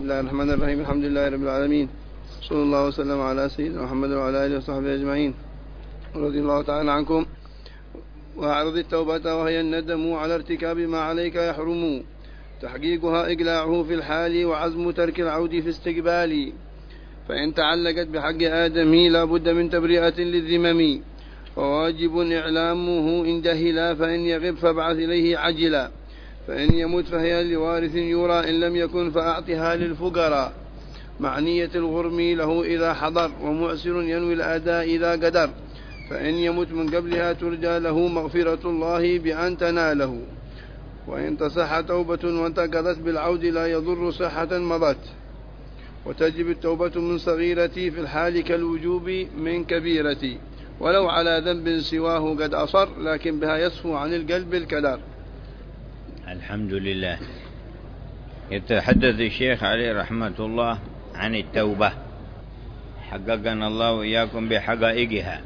بسم الله الرحمن الرحيم. الحمد لله رب العالمين، صلى الله وسلم على سيدنا محمد وعلى آله وصحبه أجمعين، رضي الله تعالى عنكم. وأعرض التوبة وهي الندم على ارتكاب ما عليك يحرم، تحقيقها إقلاعه في الحال وعزم ترك العود في استقبال. فإن تعلقت بحق آدم لا بد من تبرئة للذمم، فواجب إعلامه إن جهلا، فإن يغب فابعث إليه عجلا. فإن يمت فهي لوارث يرى، إن لم يكن فأعطها للفقراء، مع نية الغرم له إذا حضر، ومعسر ينوي الأداء إذا قدر. فإن يمت من قبلها ترجى له مغفرة الله بأن تناله. وإن تصح توبة وانتقضت بالعود لا يضر صحة مضت، وتجب التوبة من صغيرة في الحال كالوجوب من كبيرة، ولو على ذنب سواه قد أصر، لكن بها يصفو عن القلب الكدر. الحمد لله. يتحدث الشيخ عليه رحمة الله عن التوبة، حققنا الله وإياكم بحقائقها.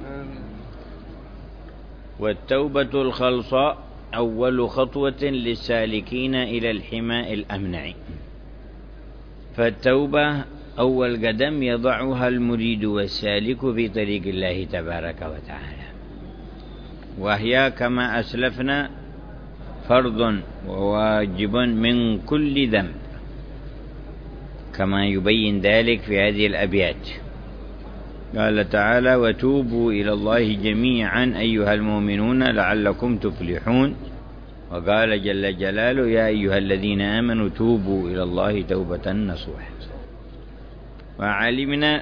والتوبة الخلصاء أول خطوة للسالكين إلى الحماء الأمنع. فالتوبة أول قدم يضعها المريد والسالك في طريق الله تبارك وتعالى، وهي كما أسلفنا فرض وواجب من كل ذنب، كما يبين ذلك في هذه الأبيات. قال تعالى: وتوبوا إلى الله جميعا أيها المؤمنون لعلكم تفلحون. وقال جل جلاله: يا أيها الذين آمنوا توبوا إلى الله توبة نصوحا. وعلمنا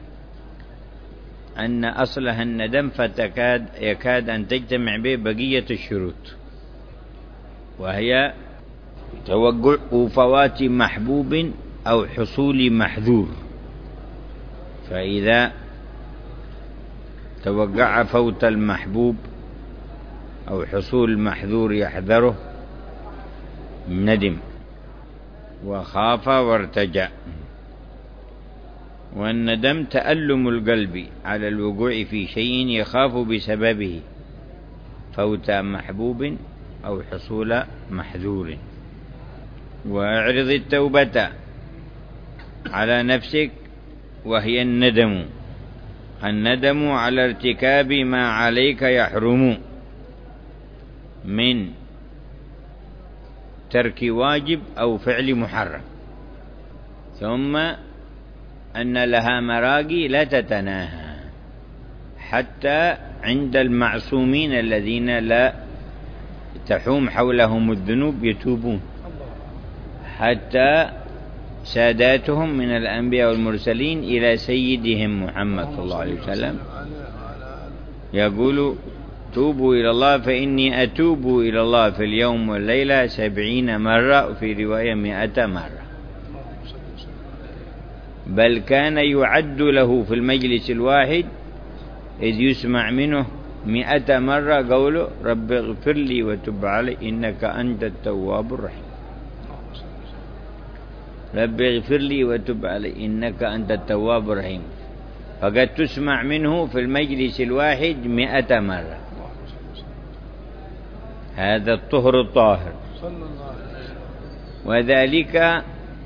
أن أصلها الندم، يكاد أن تجتمع به بقية الشروط، وهي توقع فوات محبوب أو حصول محذور. فإذا توقع فوت المحبوب أو حصول محذور يحذره ندم وخاف وارتجع. والندم تألم القلب على الوقوع في شيء يخاف بسببه فوت محبوب أو حصول محذور. واعرض التوبة على نفسك وهي الندم على ارتكاب ما عليك يحرم من ترك واجب أو فعل محرم، ثم أن لها مراقي لا تتناهى، حتى عند المعصومين الذين لا تحوم حولهم الذنوب يتوبون، حتى ساداتهم من الأنبياء والمرسلين إلى سيدهم محمد صلى الله عليه وسلم يقول: توبوا إلى الله فإني أتوب إلى الله في اليوم والليلة 70 مرة، وفي رواية 100 مرة. بل كان يعد له في المجلس الواحد إذ يسمع منه 100 مرة قوله: رب اغفر لي وتب علي إنك أنت التواب الرحيم. رب اغفر لي وتب علي إنك أنت التواب الرحيم، فقد تسمع منه في المجلس الواحد 100 مرة. هذا الطهر الطاهر. وذلك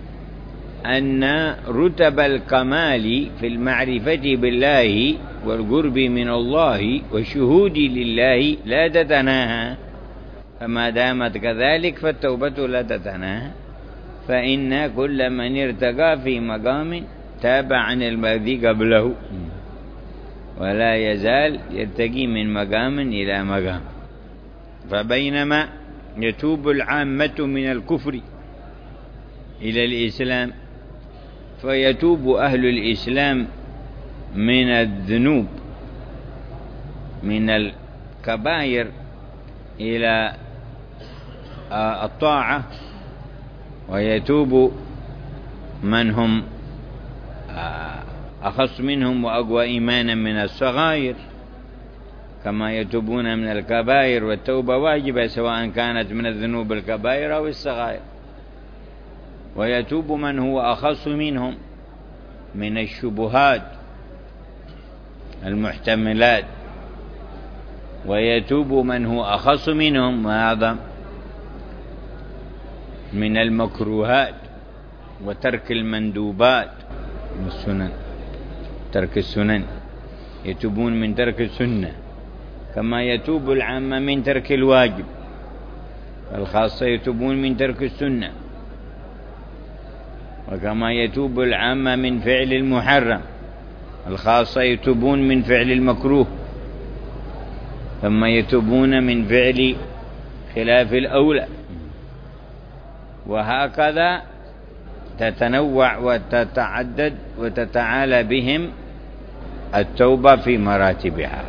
أن رتب الكمال في المعرفة بالله والقرب من الله والشهود لله لا تتناهى، فما دامت كذلك فالتوبة لا تتناهى. فإن كل من ارتقى في مقام تاب عن الذي قبله، ولا يزال يرتقي من مقام إلى مقام. فبينما يتوب العامة من الكفر إلى الإسلام، فيتوب أهل الإسلام من الذنوب من الكبائر إلى الطاعة، ويتوب من هم أخص منهم وأقوى إيمانا من الصغائر، كما يتوبون من الكبائر. والتوبة واجبة سواء كانت من الذنوب الكبائر أو الصغائر. ويتوب من هو أخص منهم من الشبهات المحتملات، ويتوب من هو أخص منهم وأعظم من المكروهات وترك المندوبات من السنن، ترك السنن، يتوبون من ترك السنة كما يتوب العامة من ترك الواجب، الخاصة يتوبون من ترك السنة، وكما يتوب العامة من فعل المحرم، الخاصة يتوبون من فعل المكروه، ثم يتوبون من فعل خلاف الأولى، وهكذا تتنوع وتتعدد وتتعالى بهم التوبة في مراتبها.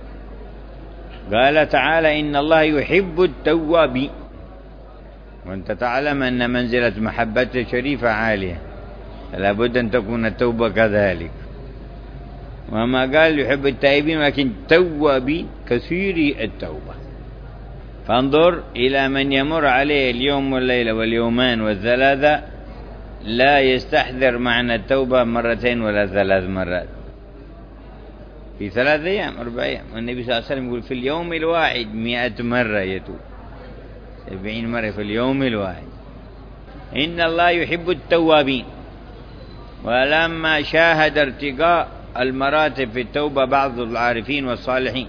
قال تعالى: إن الله يحب التوابين، وأنت تعلم أن منزلة محبة الشريفة عالية، فلا بد أن تكون التوبة كذلك. وما قال يحب التائبين، ولكن توابين كثيري التوبة. فانظر إلى من يمر عليه اليوم والليلة واليومان والثلاثة لا يستحضر معنى التوبة مرتين ولا 3 مرات، في 3 أيام 4 أيام. والنبي صلى الله عليه وسلم يقول في اليوم الواحد 100 مرة يتوب، 70 مرة في اليوم الواحد. إن الله يحب التوابين. ولما شاهد ارتقاء المراتب في التوبة بعض العارفين والصالحين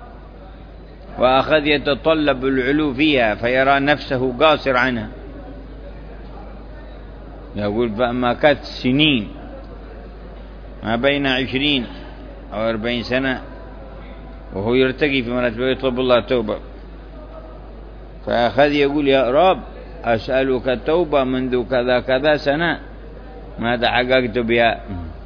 وأخذ يتطلب العلو فيها فيرى نفسه قاصر عنها، يقول فما كانت سنين ما بين 20 أو 40 سنة وهو يرتقي في مراتب ويطلب الله التوبة، فأخذ يقول يا رب أسألك التوبة منذ كذا كذا سنة، ماذا حققت بها؟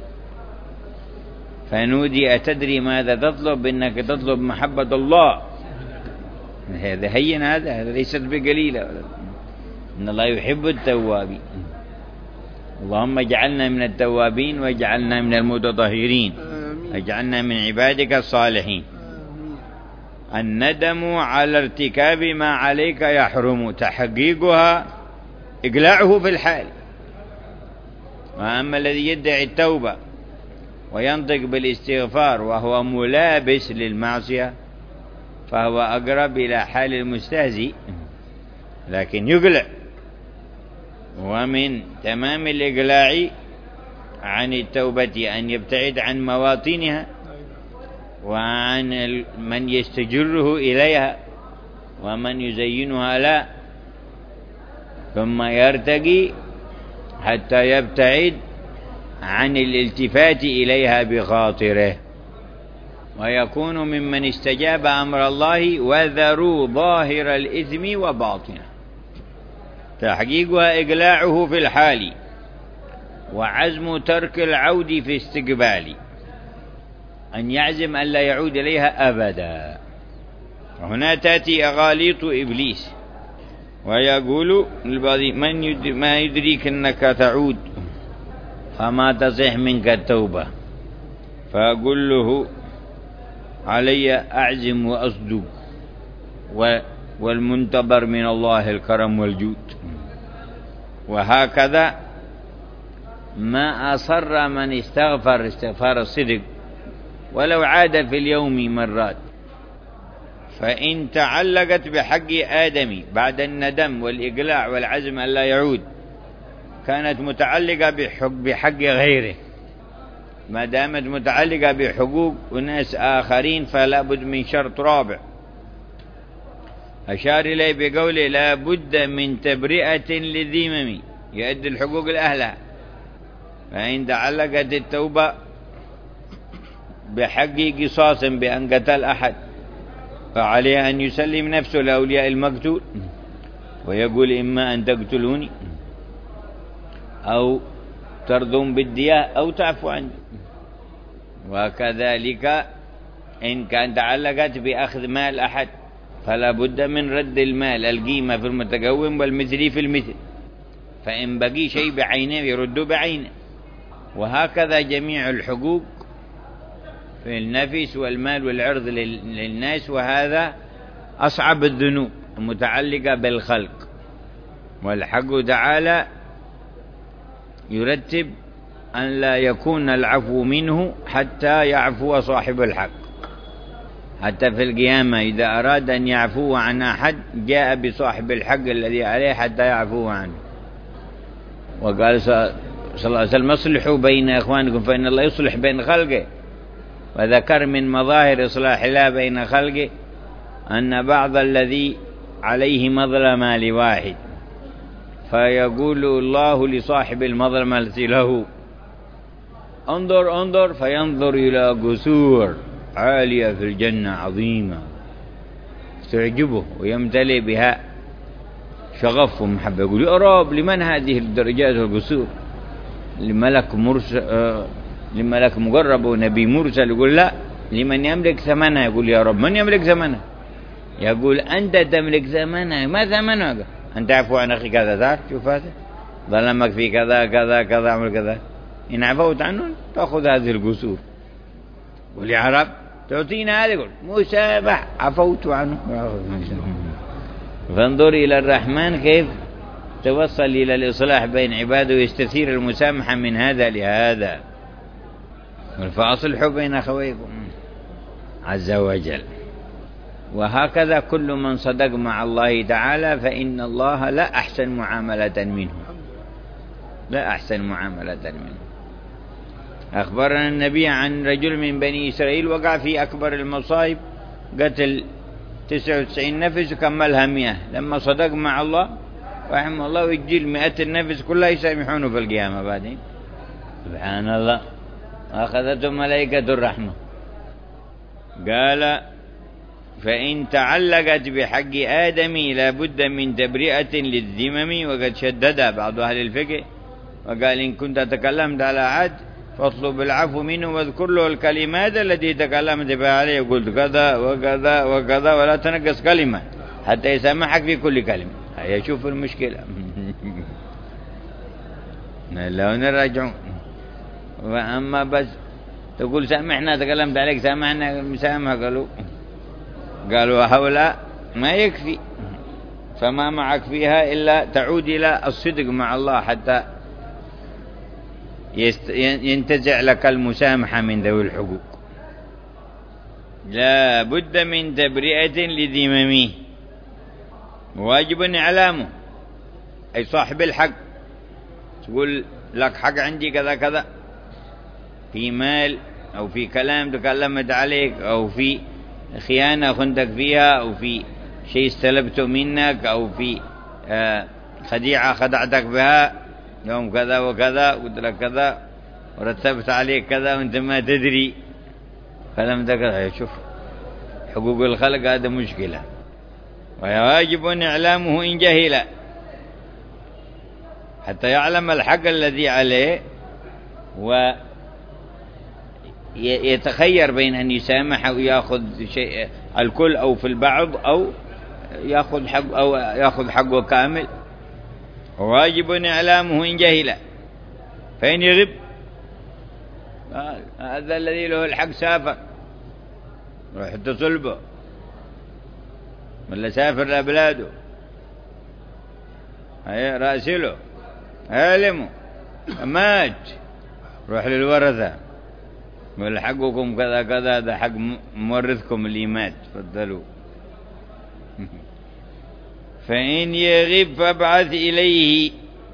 فنودي أتدري ماذا تطلب؟ إنك تطلب محبة الله. هذا هين، هذا ليست بقليلة. إن الله يحب التوابين. اللهم اجعلنا من التوابين واجعلنا من المتطهرين، اجعلنا من عبادك الصالحين. الندم على ارتكاب ما عليك يحرم تحقيقها إقلاعه في الحال. وأما الذي يدعي التوبة وينطق بالاستغفار وهو ملابس للمعصية فهو أقرب إلى حال المستهزئ، لكن يقلع. ومن تمام الإقلاع عن التوبة أن يبتعد عن مواطنها وعن من يستجره إليها ومن يزينها لا، ثم يرتقي حتى يبتعد عن الالتفات إليها بخاطره، ويكون ممن استجاب أمر الله وذروا ظاهر الإثم وباطنه. تحقيقها إقلاعه في الحال وعزم ترك العود في استقبال، أن يعزم أن لا يعود إليها أبدا. وهنا تأتي أغاليط إبليس ويقول للبعض ما يدريك أنك تعود فما تصح منك التوبة، فأقول له علي أعزم وأصدق، والمنتظر من الله الكرم والجود. وهكذا ما أصر من استغفر استغفار الصدق ولو عاد في اليوم مرات، فإن تعلقت بحق آدم بعد الندم والإقلاع والعزم أن لا يعود كانت متعلقة بحق غيره. ما دامت متعلقة بحقوق أناس آخرين فلا بد من شرط رابع أشار إليه بقوله لا بد من تبرئة للذمم، يؤدي الحقوق لأهلها. فإن تعلقت التوبة بحق قصاص بأن قتل أحد فعليه أن يسلم نفسه لأولياء المقتول ويقول إما أن تقتلوني أو ترضون بالدية أو تعفو عني. وكذلك إن كان تعلقت بأخذ مال أحد فلا بد من رد المال، القيمة في المتقوم والمثلي في المثل، فإن بقي شيء بعينه يرد بعينه. وهكذا جميع الحقوق في النفس والمال والعرض للناس، وهذا أصعب الذنوب المتعلقة بالخلق. والحق تعالى يرتب أن لا يكون العفو منه حتى يعفو صاحب الحق. حتى في القيامة إذا أراد أن يعفو عن أحد جاء بصاحب الحق الذي عليه حتى يعفو عنه. وقال صلى الله عليه وسلم اصلحوا بين إخوانكم فإن الله يصلح بين خلقه. وذكر من مظاهر إصلاح الله بين خلقه أن بعض الذي عليه مظلمة لواحد فيقول الله لصاحب المظلمة التي له انظر انظر، فينظر إلى قصور عالية في الجنة عظيمة تعجبه ويمتلئ بها شغف ومحبة، يقول يا رب لمن هذه الدرجات والقصور؟ لملك مرسل، لملك مقرب ونبي مرسل. يقول لا، لمن يملك ثمنها. يقول يا رب من يملك ثمنها؟ يقول أنت تملك ثمنها. ما ثمنها؟ أنت عفو عن أخي كذا، تعرف شوف هذا ظلمك في كذا كذا كذا عمل كذا، إن عفوت عنه تأخذ هذه القصور. يقول يا رب تعطينا هذا؟ يقول مسامح، عفوت عنه. فانظر إلى الرحمن كيف توصل إلى الإصلاح بين عباده ويستثير المسامحة من هذا لهذا. فأصلحوا بين أخويكم عز وجل. وهكذا كل من صدق مع الله تعالى فإن الله لا أحسن معاملة منه، لا أحسن معاملة منه. أخبرنا النبي عن رجل من بني إسرائيل وقع في أكبر المصائب، قتل 99 نفس وكملها 100. لما صدق مع الله رحمه الله ويجيل 100 النفس كلها يسامحونه في القيامة. بعدين سبحان الله أخذته ملائكة الرحمة. قال فإن تعلقت بحق آدم لا بد من تبرئة للذمم. وقد شدد بعض أهل الفقه وقال إن كنت تكلمت على عاد فاطلب العفو منه واذكر له الكلمات التي تكلمت بها عليه، وقلت كذا وكذا وكذا، ولا تنقص كلمة حتى يسامحك في كل كلمة. هيا شوف المشكلة. لا نرجع. وأما بس تقول سامحنا تكلمت عليك سامحنا مسامح، قالوا هؤلاء ما يكفي، فما معك فيها إلا تعود إلى الصدق مع الله حتى ينتزع لك المسامحة من ذوي الحقوق. لا بد من تبرئة لذممه، واجب إعلامه، أي صاحب الحق تقول لك حق عندي كذا كذا، في مال أو في كلام تكلمت عليك أو في خيانة خنتك فيها أو في شيء استلبته منك أو في خديعة خدعتك بها يوم كذا وكذا، قلت لك كذا ورتبت عليك كذا وانت ما تدري فلم تكذا. شوف حقوق الخلق هذا مشكلة، ويجب إعلامه إن جهل حتى يعلم الحق الذي عليه ويتخير بين أن يسامح أو يأخذ شيء الكل أو في البعض أو يأخذ حقه كامل. واجب إعلامه إن جهل، فإن يغب هذا الذي له الحق سافر روح اتصل به، ولا سافر لبلاده راسله عالمه مات روح للورثة ولا حقكم كذا كذا، هذا حق مورثكم اللي مات تفضلوا. فإن يغب فابعث إليه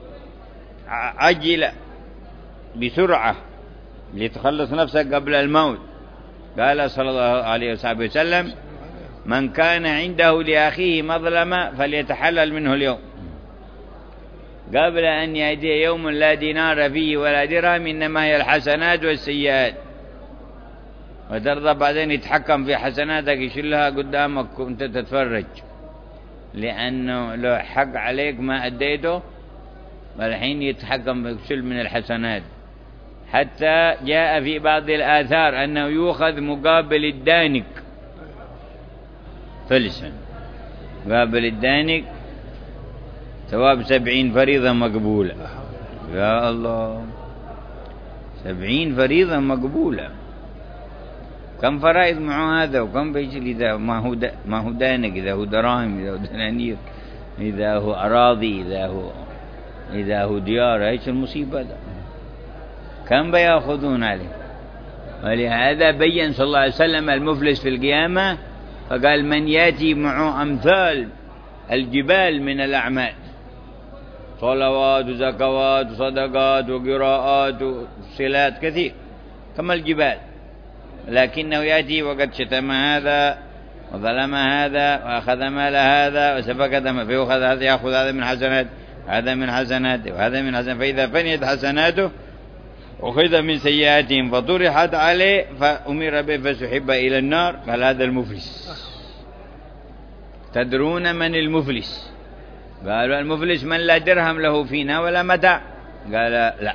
عجل بسرعة لتخلص نفسك قبل الموت. قال صلى الله عليه وسلم من كان عنده لأخيه مظلمة فليتحلل منه اليوم قبل أن يأتي يوم لا دينار فيه ولا درهم، إنما هي الحسنات والسيئات. وترضى بعدين يتحكم في حسناتك يشيلها قدامك وانت تتفرج، لأنه لو حق عليك ما أديته والحين يتحكم بشيل من الحسنات. حتى جاء في بعض الآثار أنه يؤخذ مقابل الدانك فلسا، مقابل الدانك ثواب 70 فريضة مقبولة. يا الله 70 فريضة مقبولة، كم فرائض معه هذا وكم بيجي؟ إذا ما هو دانك، إذا هو دراهم، إذا هو دنانير، إذا هو أراضي، إذا هو ديار، إيش المصيبة ده؟ كم بيأخذون عليه؟ ولهذا بيّن صلى الله عليه وسلم المفلس في القيامة فقال من يأتي معه أمثال الجبال من الأعمال صلوات وزكوات وصدقات وقراءات وصلات كثير كما الجبال، لكنه يأتي وقد شتم هذا وظلم هذا وأخذ مال هذا وسفك دم، فيأخذ هذا، يأخذ هذا من حسنات، هذا من حسناته وهذا من حسناته، فإذا فنيت حسناته أخذ من سيئاتهم فطرحت عليه فأمر به فسحب إلى النار. قال هذا المفلس. تدرون من المفلس؟ قالوا المفلس من لا درهم له فينا ولا متاع. قال لا،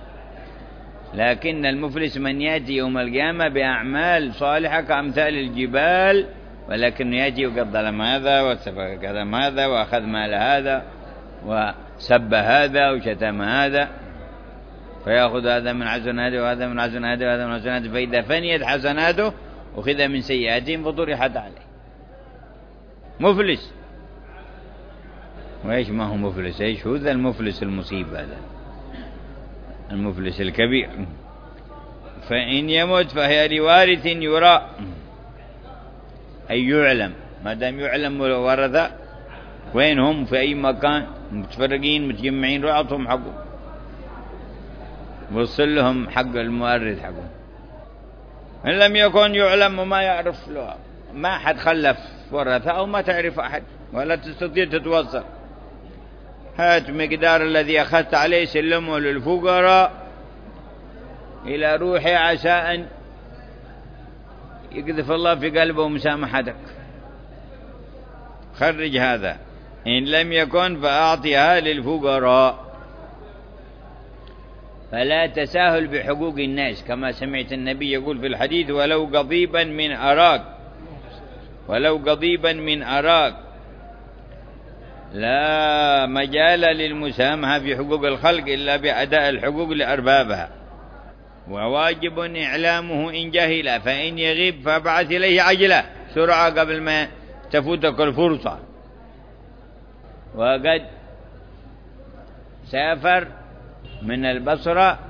لكن المفلس من يأتي يوم القيامة بأعمال صالحة كأمثال الجبال، ولكن يأتي وقد ظلم هذا وسفك دم هذا وأخذ مال هذا وسب هذا وشتم هذا، فيأخذ هذا من حسناته وهذا من حسناته وهذا من حسناته، فإذا فنيت حسناته أخذ من سيئاتهم فطرحت عليه. مفلس. وإيش ما هو مفلس؟ إيش هو ذا المفلس المصيب هذا؟ المفلس الكبير. فإن يمت فهي لوارث يرى، أي يعلم، ما دام يعلم ورثة وين هم في أي مكان متفرقين متجمعين، رعتهم حقهم، وصل لهم حق المؤرث حقهم. إن لم يكن يعلم وما يعرف له، ما حد خلف ورثة أو ما تعرف أحد ولا تستطيع تتوصل، هات مقدار الذي أخذت عليه سلمه للفقراء إلى روحي عسى أن يقذف الله في قلبه مسامحتك، خرج هذا. إن لم يكن فأعطيها للفقراء. فلا تساهل بحقوق الناس، كما سمعت النبي يقول في الحديث ولو قضيبا من أراك، ولو قضيبا من أراك. لا مجال للمسامحة في حقوق الخلق إلا بأداء الحقوق لأربابها، وواجب إعلامه إن جهل، فإن يغيب فابعث إليه عجلة سرعة قبل ما تفوتك الفرصة. وقد سافر من البصرة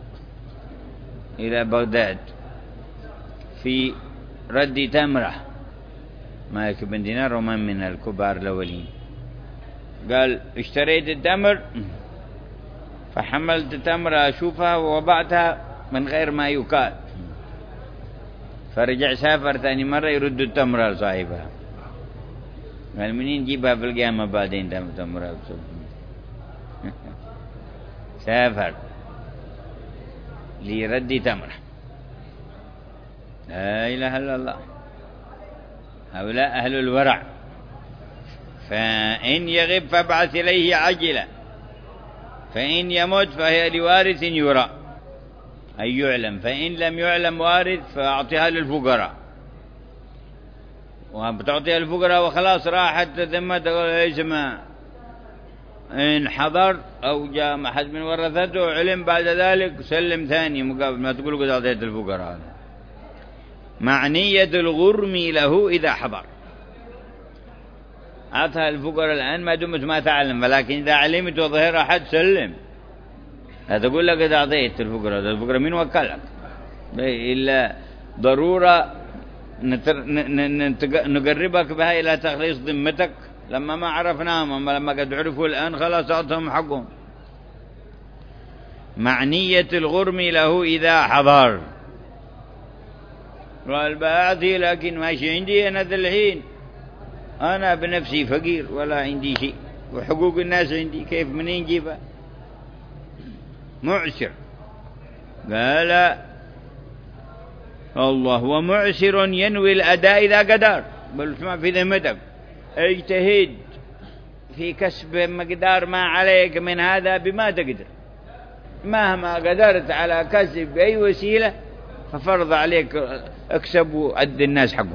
إلى بغداد في رد تمرة، مالك بن دينار ومن من الكبار الأولين، قال اشتريت التمر فحملت تمرة أشوفها ووضعتها من غير ما يكاد، فرجع سافر ثاني مرة يرد التمرة لصاحبها، قال منين جيبها في القيامة بعدين تمرة سافر ليرد تمرة. لا إله إلا الله، هؤلاء أهل الورع. فإن يغب فابعث إليه عجلة، فإن يمت فهي لوارث يرى، أي يعلم، فإن لم يعلم وارث فأعطيها للفقراء. وبتعطيها للفقراء وخلاص راحت ذمتك، ليس ما إن حضر أو جاء أحد من ورثته علم بعد ذلك سلم ثاني مقابل ما تقول قد أعطيت الفقراء. معنية الغرم له إذا حضر، أعطها الفقراء الآن ما دمت ما تعلم، ولكن إذا علمت وظهر أحد سلم، لا تقول لك قد أعطيت الفقراء من وكلك، إلا ضرورة نقربك بها إلى تخليص ذمتك. لما ما عرفناهم، أما لما قد عرفوا الآن خلاص أعطهم حقهم. معنية الغرم له إذا حضر. قال بأعطي لكن ماشي عندي أنا ذا الحين، أنا بنفسي فقير ولا عندي شيء، وحقوق الناس عندي، كيف منين جيبها؟ معسر. قال الله ومعسر ينوي الأداء إذا قدر. بل اسمع في ذمتك، اجتهد في كسب مقدار ما عليك من هذا بما تقدر، مهما قدرت على كسب بأي وسيلة ففرض عليك اكسب وأد الناس حقهم.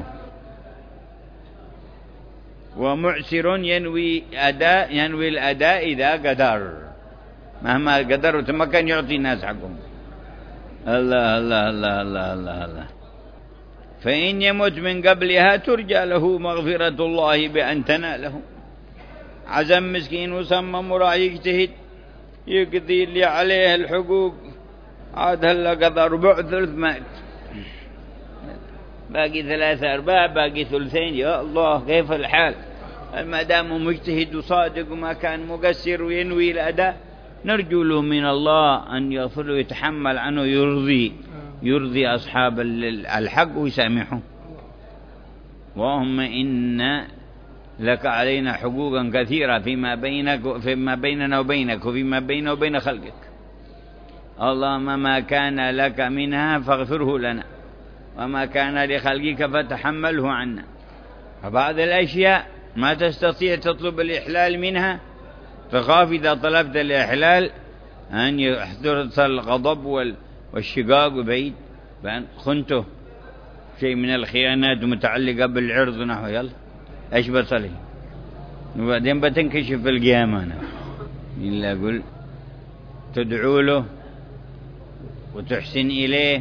ومعسر ينوي الأداء إذا قدر، مهما قدر وتمكن يعطي الناس حقهم. الله الله الله الله الله الله. فإن يمت من قبلها ترجى له مغفرة الله بأن تناله. عزم مسكين وصمم وراح يجتهد يقضي اللي عليه الحقوق، عاد هلا قضى ربع ثلث مات، باقي 3/4 باقي ثلثين. يا الله كيف الحال؟ ما دام مجتهد وصادق وما كان مقصر وينوي الأداء، نرجو له من الله أن يغفر له ويتحمل عنه، يرضي أصحاب الحق ويسامحه. اللهم إن لك علينا حقوقا كثيرة فيما بيننا وبينك وفيما بيننا وبين خلقك. اللهم ما كان لك منها فاغفره لنا، وما كان لخلقك فتحمله عنا. فبعض الأشياء ما تستطيع تطلب الإحلال منها، تخاف إذا طلبت الإحلال أن يحدث الغضب والشقاق بعيد، بأن خنته شيء من الخيانات متعلقة بالعرض نحو يلا ايش بصلي، وبعدين بتنكشف في القيامة. أنا إلا أقول تدعو له وتحسن إليه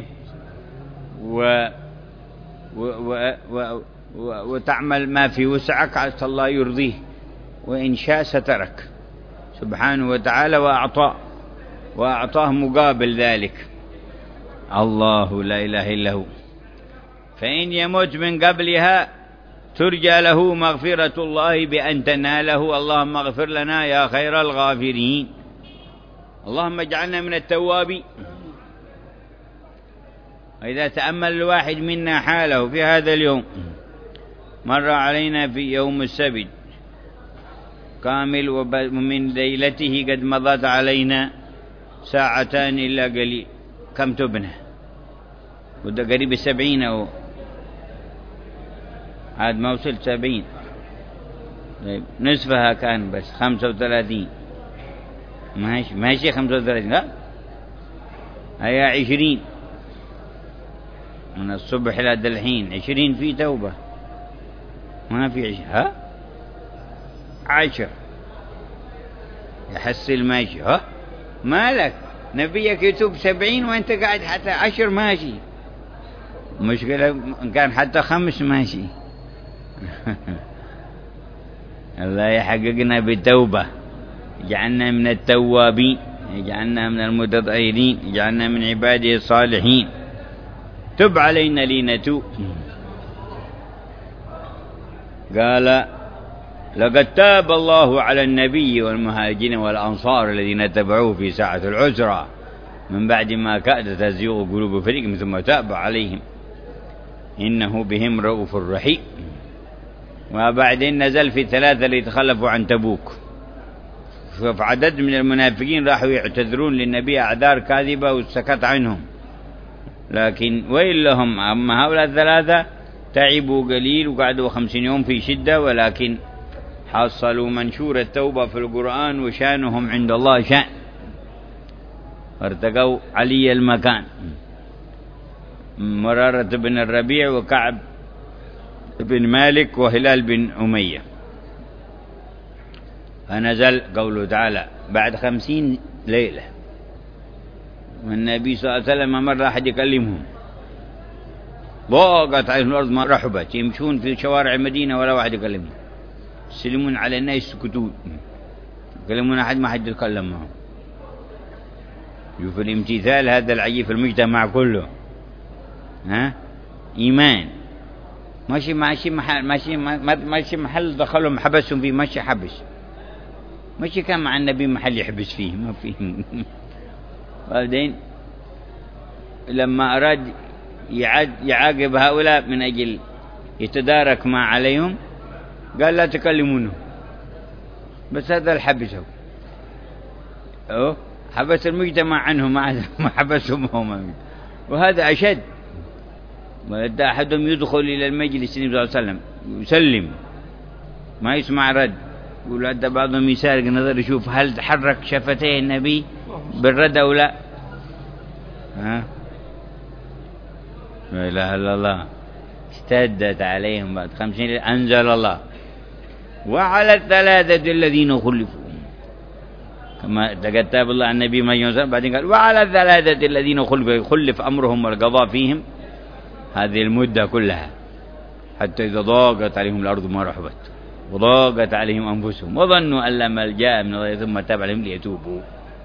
وتعمل ما في وسعك عسى الله يرضيه، وإن شاء سترك سبحانه وتعالى وأعطاه مقابل ذلك. الله لا إله إلا هو. فإن يموت من قبلها ترجى له مغفرة الله بأن تناله. اللهم اغفر لنا يا خير الغافرين. اللهم اجعلنا من التوابين. وإذا تأمل الواحد منا حاله في هذا اليوم، مر علينا في يوم السبت كامل ومن ليلته قد مضت علينا ساعتان إلا قليل. كم تبنى؟ وده قريب 70 أو عاد ما وصلت 70. طيب نصفها كان بس 35. ماشي 35 لا هي 20 من الصبح إلى الحين. 20 في توبة ما في 20 ها 10 يحصل ماشي. ها مالك نبيك يتوب 70 وانت قاعد حتى 10 ماشي. مشكلة إن كان حتى 5 ماشي. الله يحققنا بالتوبة، يجعلنا من التوابين، يجعلنا من المتطهرين، يجعلنا من عباده الصالحين. تب علينا لنتوب. قال لقد تاب الله على النبي والمهاجرين والأنصار الذين تبعوه في ساعة العسرة من بعد ما كادت تزيغ قلوب فريق ثم تاب عليهم إنه بهم رؤوف رحيم. وبعدين نزل في 3 اللي تخلفوا عن تبوك. شوف عدد من المنافقين راحوا يعتذرون للنبي أعذار كاذبة وسكت عنهم، لكن ويل لهم. أما هؤلاء 3 تعبوا قليل وقعدوا 50 يوم في شدة، ولكن حصلوا منشور التوبة في القرآن وشانهم عند الله شان، ارتقوا علي المكان. مرارة بن الربيع وكعب بن مالك وهلال بن أمية. فنزل قوله تعالى بعد 50 ليلة، والنبي صلى الله عليه وسلم مرة أحد يكلمهم ضاقت عليهم الأرض ما رحبت، يمشون في شوارع المدينة ولا واحد يكلمهم، يسلمون على الناس يسكتون، يكلمون أحد ما حد يتكلم معهم. شوف الامتثال هذا العجيب في المجتمع كله. ها إيمان ماشي محل دخلهم حبسهم فيه، ماشي حبس، ماشي كان مع النبي محل يحبس فيه ما فيه. بعدين لما أراد يعاقب هؤلاء من أجل يتدارك ما عليهم قال لا تكلمونه، بس هذا الحبسه حبس المجتمع عنهم ما حبسهم هم. وهذا أشد. وإذا أحدهم يدخل إلى المجلس النبي صلى الله عليه وسلم يسلم ما يسمع رد، يقول حتى بعضهم يسارق نظر يشوف هل تحرك شفتيه النبي بالرد أو لا. لا إله إلا الله. اشتدت عليهم بعد 50 أنزل الله وعلى 3 الذين خلفوا، كما تكتب الله عن النبي ما يوسف. بعدين قال وعلى 3 الذين خلفوا، خلف أمرهم والقضاء فيهم هذه المدة كلها، حتى إذا ضاقت عليهم الأرض ما رحبت وضاقت عليهم أنفسهم وظنوا أن لا ملجأ من الله ثم تاب عليهم ليتوبوا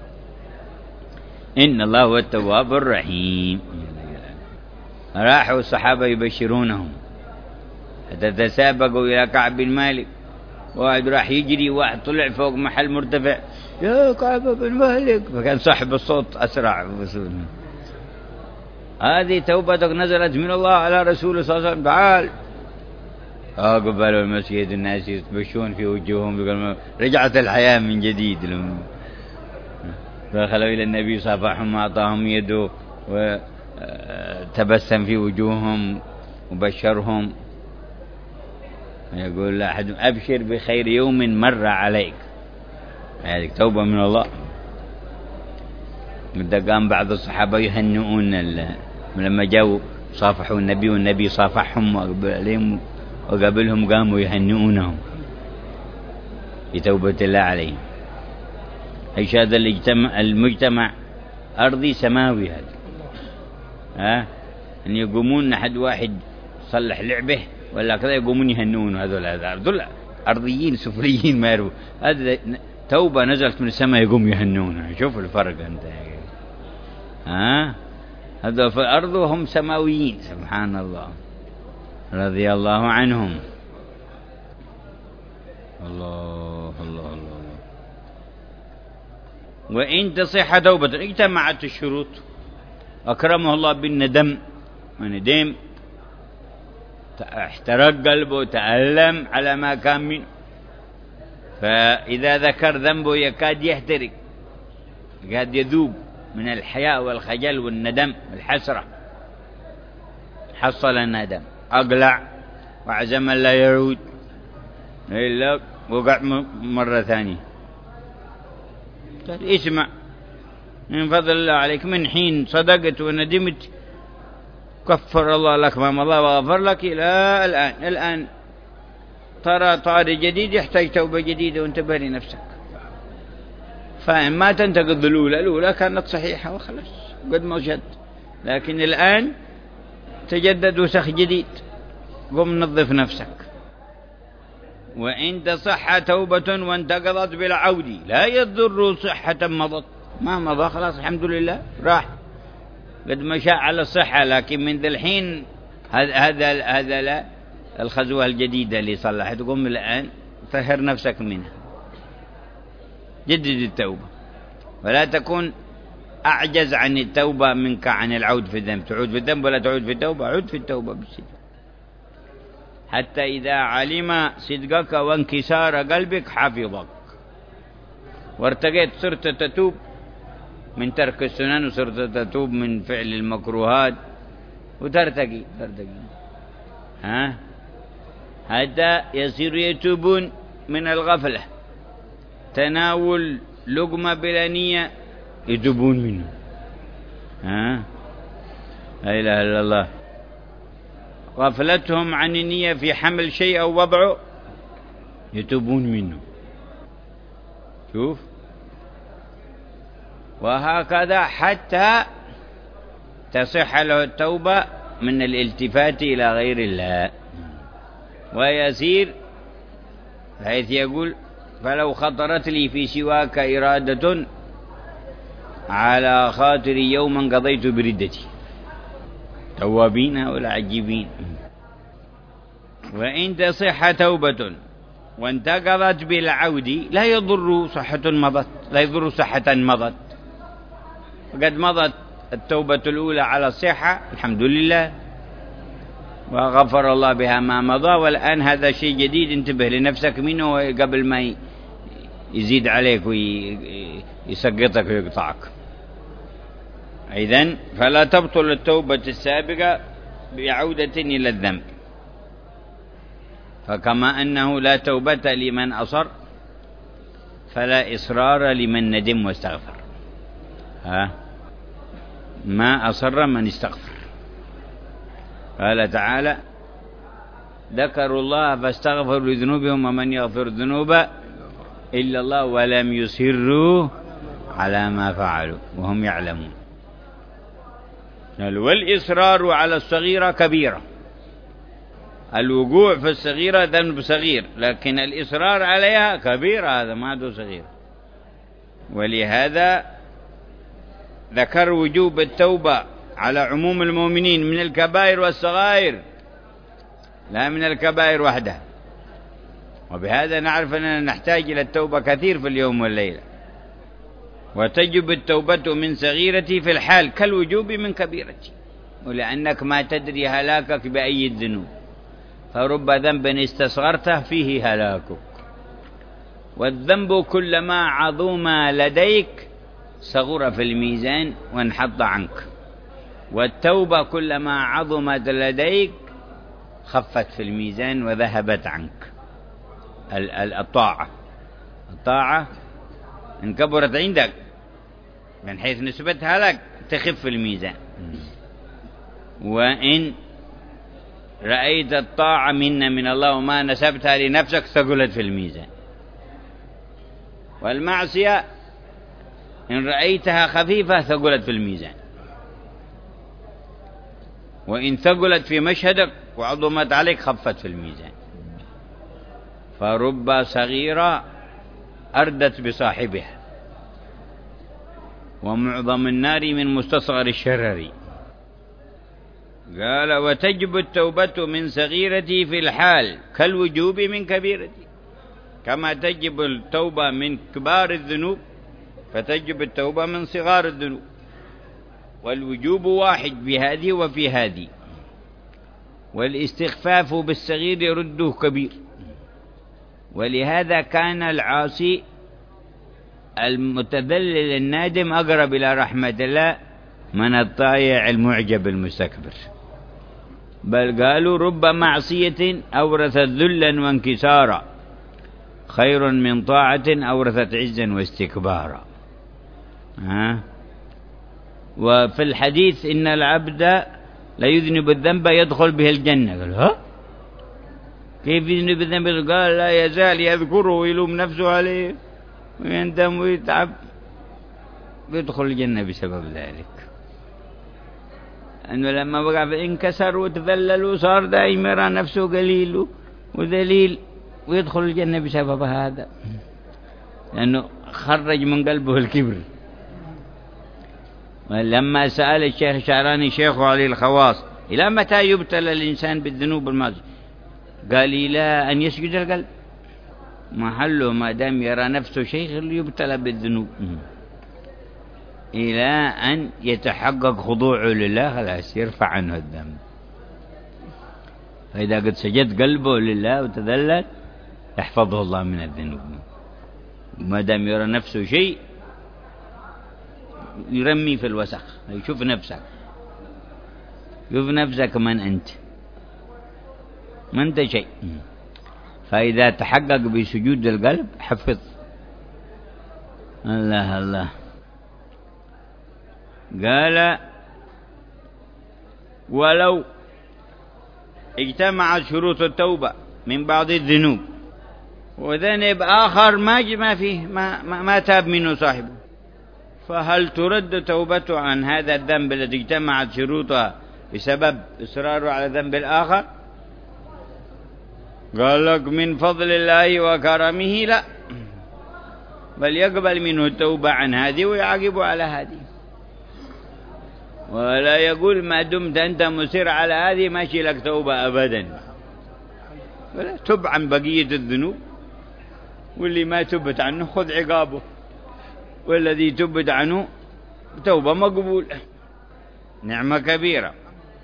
إن الله هو التواب الرحيم. راحوا الصحابة يبشرونهم حتى تسابقوا إلى كعب بن مالك واحد راح يجري، واحد طلع فوق محل مرتفع، يا كعب بن مالك، فكان صاحب الصوت أسرع. هذه توبتك نزلت من الله على رسوله صلى الله عليه وسلم، تعال. قبلوا المسجد، الناس يتبشون في وجوههم، رجعت الحياة من جديد. دخلوا إلى النبي صافحهم وأعطاهم يده وتبسم في وجوههم وبشرهم. يقول لأحد أبشر بخير يوم مر عليك. هذه توبة من الله. قام بعض الصحابة يهنئون لما جاءوا صافحوا النبي والنبي صافحهم وقبلهم قاموا يهنئونهم بتوبة الله عليهم. ايش هذا المجتمع أرضي سماوي هذا. أن يقومون حد واحد صلح لعبه ولا كذا يقومون يهنون، هذول أرضيين سفليين ما يروا. هذا توبة نزلت من السماء يقوم يهنون. شوف الفرق أنت. هذا في الأرض وهم سماويين، سبحان الله، رضي الله عنهم. الله الله الله. وإن تصح توبة اجتمعت الشروط، أكرمه الله بالندم، وندم احترق قلبه، تألم على ما كان منه، فإذا ذكر ذنبه يكاد يحترق، يكاد يذوب من الحياء والخجل والندم والحسرة. حصل الندم، أقلع وعزم أن لا يعود، إلا وقع مرة ثانية. اسمع من فضل الله عليك، من حين صدقت وندمت كفر الله لك ما مضى وغفر لك إلى الآن ترى طارئ جديد يحتاج توبة جديدة، وانتبه لنفسك. فإما تنتقض الأولى كانت صحيحة وخلاص قد ما وجد، لكن الآن تجدد وسخ جديد، قم نظف نفسك. وإن تصح توبة وانتقضت بالعود لا يضر صحة مضت، ما مضى خلاص الحمد لله راح، قد مشى على الصحة، لكن من ذا الحين هذا لا، الخزوة الجديدة اللي صلحت قم الآن طهر نفسك منها، جدد التوبة، ولا تكون أعجز عن التوبة منك عن العود في الذنب. تعود في الذنب ولا تعود في التوبة؟ عود في التوبة بالصدق، حتى إذا علم صدقك وانكسار قلبك حفظك، وارتقيت صرت تتوب من ترك السنن، وصرت تتوب من فعل المكروهات، وترتقي حتى يصير يتوبون من الغفلة، تناول لقمة بلا نية يتوبون منه. لا إله إلا الله. غفلتهم عن النية في حمل شيء أو وضعه يتوبون منه. شوف، وهكذا حتى تصح له التوبة من الالتفات إلى غير الله، ويسير حيث يقول فلو خطرت لي في سواك إرادة على خاطري يوما قضيت بردتي. توابين والعجيبين. وإن تصح توبة وانتقضت بالعود لا يضر صحة مضت، وقد مضت التوبة الأولى على الصحة الحمد لله، وغفر الله بها ما مضى، والآن هذا شيء جديد انتبه لنفسك منه قبل ما يزيد عليك ويسقطك ويقطعك. إذن فلا تبطل التوبة السابقة بعودة إلى الذنب، فكما أنه لا توبة لمن أصر فلا إصرار لمن ندم واستغفر. ما أصر من استغفر. قال تعالى ذكروا الله فاستغفروا لذنوبهم ومن يغفر الذنوب إلا الله ولم يصروا على ما فعلوا وهم يعلمون. والإصرار على الصغيرة كبيرة، الوقوع في الصغيرة ذنب صغير، لكن الإصرار عليها كبيرة، هذا ما هو صغير. ولهذا ذكر وجوب التوبة على عموم المؤمنين من الكبائر والصغائر، لا من الكبائر وحدها. وبهذا نعرف أننا نحتاج إلى التوبة كثير في اليوم والليلة. وتجب التوبة من صغيرتي في الحال كالوجوب من كبيرتي، ولأنك ما تدري هلاكك بأي الذنوب، فرب ذنب استصغرته فيه هلاكك. والذنب كلما عظم لديك صغر في الميزان وانحط عنك، والتوبة كلما عظمت لديك خفت في الميزان وذهبت عنك. الطاعة إن كبرت عندك من حيث نسبتها لك تخف الميزان، وإن رأيت الطاعة من الله وما نسبتها لنفسك ثقلت في الميزان. والمعصية إن رأيتها خفيفة ثقلت في الميزان، وإن ثقلت في مشهدك وعظمت عليك خفت في الميزان. فرب صغيرة أردت بصاحبها، ومعظم النار من مستصغر الشرر. قال وتجب التوبة من صغيرتي في الحال كالوجوب من كبيرتي، كما تجب التوبة من كبار الذنوب فتجب التوبة من صغار الذنوب، والوجوب واحد بهذه وفي هذه. والاستخفاف بالصغير يرده كبير، ولهذا كان العاصي المتذلل النادم أقرب إلى رحمة الله من الطائع المعجب المستكبر. بل قالوا رب معصية أورثت ذلا وانكسارا خير من طاعة أورثت عزا واستكبارا. وفي الحديث إن العبد لا يذنب الذنب يدخل به الجنة. قال ها كيف يذنب الذنب؟ قال لا يزال يذكره ويلوم نفسه عليه ويندم ويتعب يدخل الجنة بسبب ذلك. أنه لما وقع انكسر وتذلل وصار دائما يرى نفسه قليل وذليل ويدخل الجنة بسبب هذا، لأنه خرج من قلبه الكبر. ولما سأل الشيخ الشعراني شيخه علي الخواص إلى متى يبتلى الإنسان بالذنوب الماضية؟ قال إلى أن يسجد القلب، محله ما دام يرى نفسه شيخ يبتلى بالذنوب، إلى أن يتحقق خضوعه لله خلاص يرفع عنه الذنب. فإذا قد سجد قلبه لله وتذلل يحفظه الله من الذنوب. ما دام يرى نفسه شيء يرمي في الوسخ، يشوف نفسك، شوف نفسك من أنت، ما أنت شيء. فإذا تحقق بسجود القلب حفظ. الله الله. قال ولو اجتمعت شروط التوبة من بعض الذنوب وذنب آخر ما فيه ما تاب منه صاحبه، فهل ترد توبته عن هذا الذنب الذي اجتمعت شروطها بسبب إصراره على ذنب الآخر؟ قال لك من فضل الله وكرمه لا، بل يقبل منه التوبة عن هذه ويعاقب على هذه، ولا يقول ما دمت أنت مصر على هذه ماشي لك توبة أبدا. ولا تب عن بقية الذنوب، واللي ما تبت عنه خذ عقابه، والذي تبت عنه توبة مقبولة نعمة كبيرة.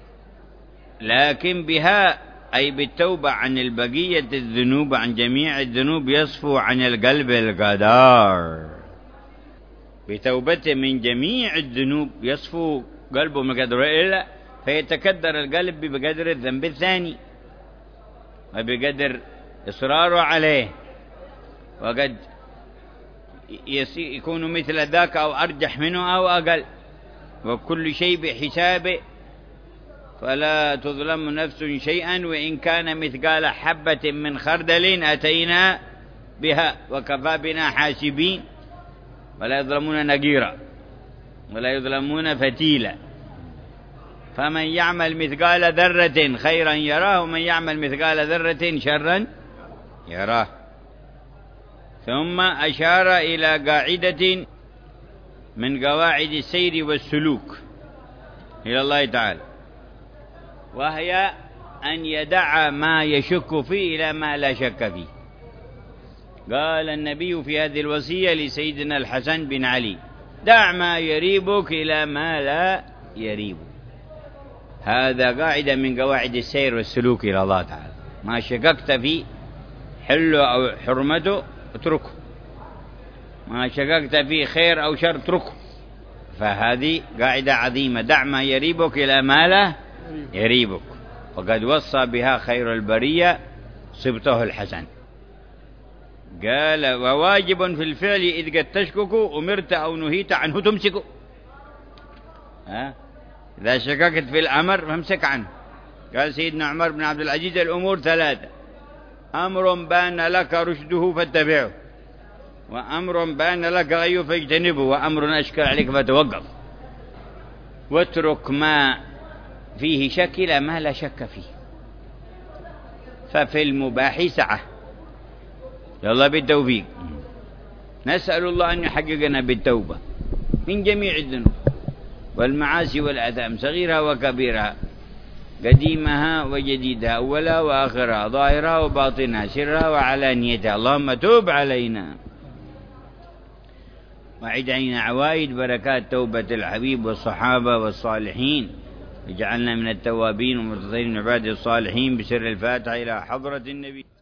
لكن بها أي بالتوبة عن البقية الذنوب عن جميع الذنوب يصفو عن القلب القدر. بتوبته من جميع الذنوب يصفو قلبه من قدر إلا فيتكدر القلب بقدر الذنب الثاني وبقدر إصراره عليه، وقد يكون مثل ذاك أو أرجح منه أو أقل، وكل شيء بحسابه، فلا تظلم نفس شيئا وإن كان مثقال حبة من خردل أتينا بها وكفى بنا حاسبين، ولا يظلمون نقيرا ولا يظلمون فتيلا. فمن يعمل مثقال ذرة خيرا يراه ومن يعمل مثقال ذرة شرا يراه. ثم أشار إلى قاعدة من قواعد السير والسلوك إلى الله تعالى، وهي أن يدع ما يشك فيه إلى ما لا شك فيه. قال النبي في هذه الوصية لسيدنا الحسن بن علي: دع ما يريبك إلى ما لا يريبك. هذا قاعدة من قواعد السير والسلوك إلى الله تعالى. ما شككت في حله أو حرمته اتركه، ما شككت في خير أو شر اتركه. فهذه قاعدة عظيمة: دع ما يريبك إلى ما لا يريبك. وقد وصى بها خير البرية صبته الحسن، قال: وواجب في الفعل إذ قد تشكك أمرت أو نهيت عنه تمسك. إذا شككت في الأمر فامسك عنه. قال سيدنا عمر بن عبد العزيز: الأمور ثلاثة: أمر بان لك رشده فاتبعه، وأمر بان لك غيه فاجتنبه، وأمر أشكل عليك فتوقف. واترك ما فيه شك إلى ما لا شك فيه. ففي المباح سعة. يلا بالتوفيق. نسأل الله أن يحققنا بالتوبة من جميع الذنوب والمعاصي والآثام، صغيرها وكبيرها، قديمها وجديدها، أولها وآخرها، ظاهرها وباطنها، سرها وعلانيتها. اللهم توب علينا وعد علينا عوائد بركات توبة الحبيب والصحابة والصالحين. اجعلنا من التوابين والمتطهرين عباد الصالحين بسر الفاتحة إلى حضرة النبي.